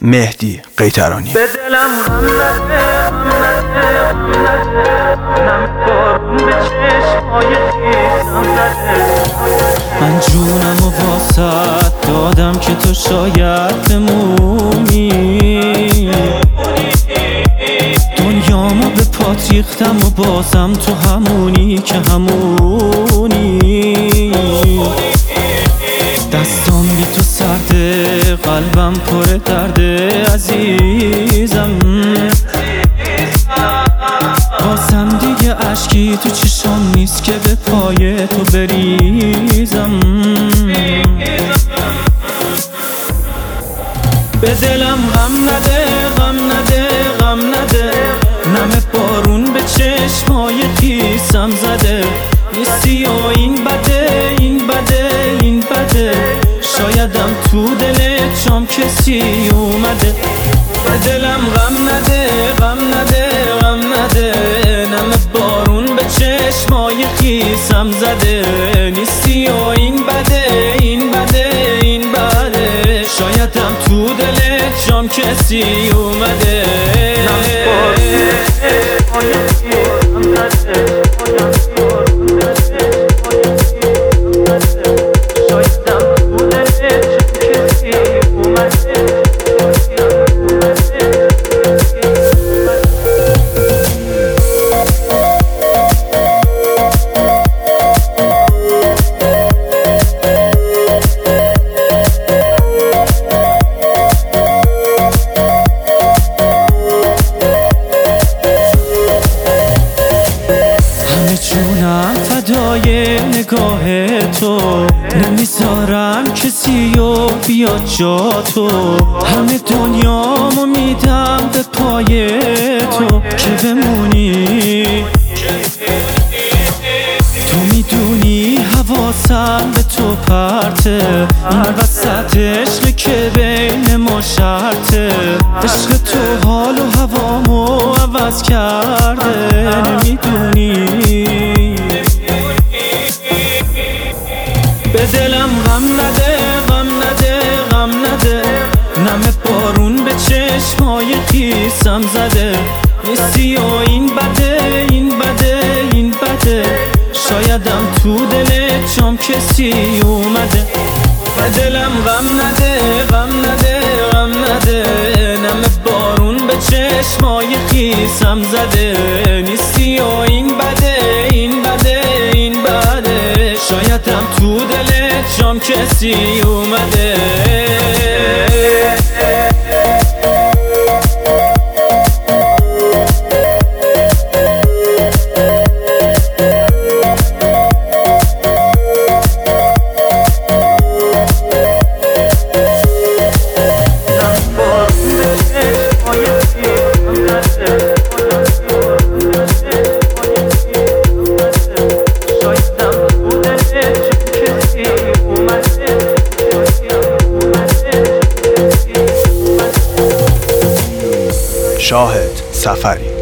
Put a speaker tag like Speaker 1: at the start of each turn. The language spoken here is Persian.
Speaker 1: مهدی قیطرانی.
Speaker 2: به دلم غم نده، نم بارون به چشمای خیسم زده.
Speaker 3: من جونم و واسط دادم که تو شاید بمونی، دنیامو به پات ریختم و بازم تو همونی که همونی. دستام بی تو سرده، قلبم پر درده عزیزم. بازم دیگه اشکی تو چشام نیست که به پای تو بریزم. به دلم غم نده، غم نده، غم نده. نم بارون به چشمای خیسم زده. نیستی و این بده، این بده، این بده. شایدم تو دلت جام کسی اومده. به دلم غم نده، غم نده، غم نده. نم بارون به چشمای خیسم زده. نیستی و این بده، این بده، این بده. شایدم تو دلت جام کسی اومده. فدای نگاه تو، نمیذارم کسی رو بیاد جا تو. همه دنیامو میدم به پای تو که بمونی. تو میدونی حواسم به تو پرته، این وسط عشق که بین ما شرطه. عشق تو حال و هوامو عوض کرده، نمیدونی. به دلم غم نده، غم نده، غم نده. نم بارون به چشمای خیسم زده. نیستی و این بده، این بده، این بده. شایدم تو دلت جام کسی اومده. به دلم غم نده، غم نده، غم نده. نم بارون به چشمای خیسم زده. نیستی و این بده، این بده، این بده. شایدم تو دلت جام کسی اومده.
Speaker 1: شاهد سفری.